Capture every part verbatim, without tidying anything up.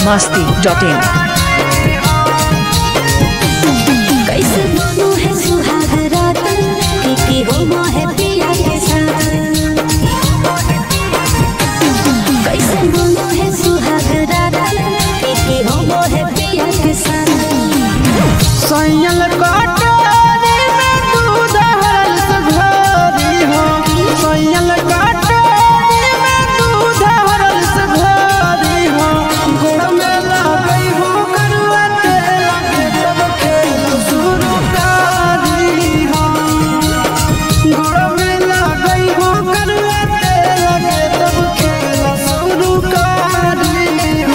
मस्ती dot इन। कैसे मानो है सुहाग रात कि की हो मोहे पिया के साथ। कैसे मानो है सुहाग रात कि की हो मोहे पिया के साथ। सैयल कटोरी में दूध हरल सघोरी हो, सैयल कटोरी में दूध हरल सघोरी हो। गोड़ में लगई हो करुआ तेल के तब खेल शुरू करी हो। गोड़ में लगई हो करुआ तेल के तब खेल शुरू करी हो।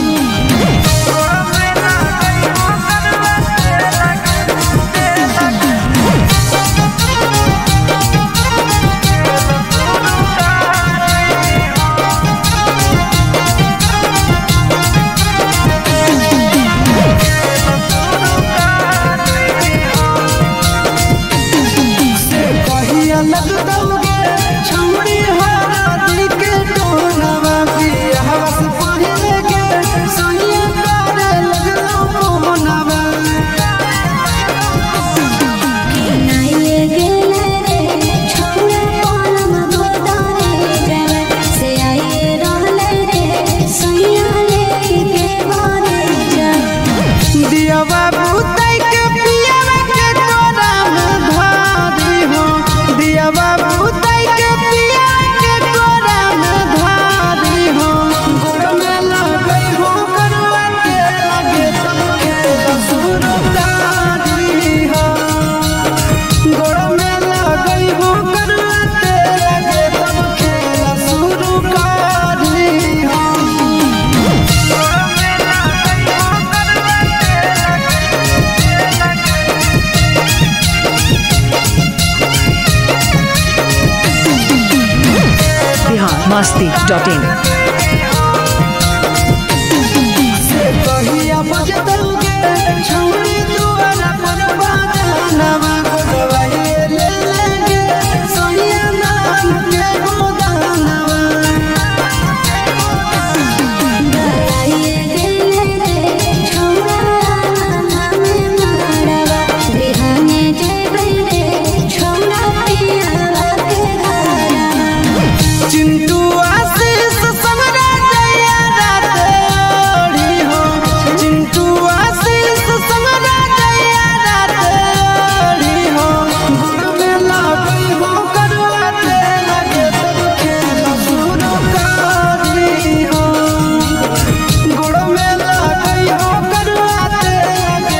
Masti dot in.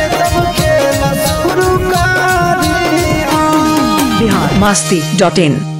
Masti dot in.